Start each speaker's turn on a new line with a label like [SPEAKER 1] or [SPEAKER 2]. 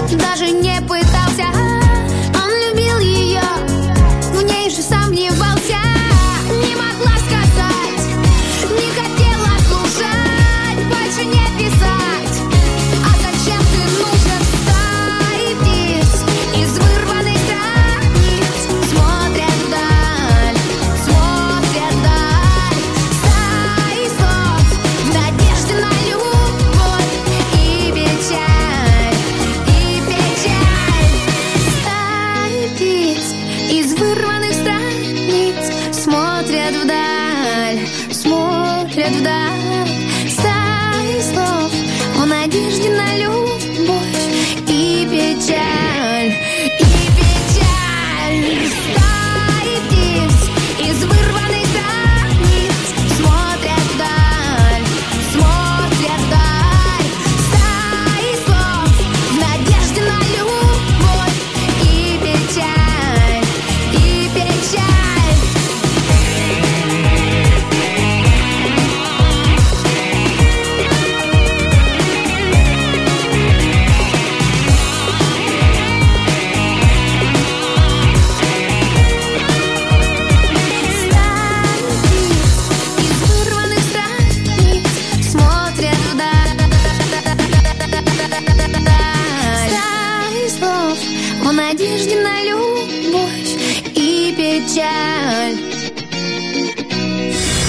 [SPEAKER 1] даже не пытался. Он любил ее, в ней же сомневался. Не могла сказать, не хотела слушать, больше не писать. А зачем ты нужен? Стаи птиц из вырванных страниц смотрят вдаль, смотрят вдаль. Стаи слов в надежде на любовь и печаль, и печаль. Стаи птиц из вырванных страниц смотрят вдаль, смотрят вдаль. Стаи слов в надежде на любовь и печаль, и печаль. Стаи птиц из вырванных страниц смотрят вдаль, смотрят вдаль. Стаи слов в надежде на любовь и печаль, и печаль. Стаи слов в надежде на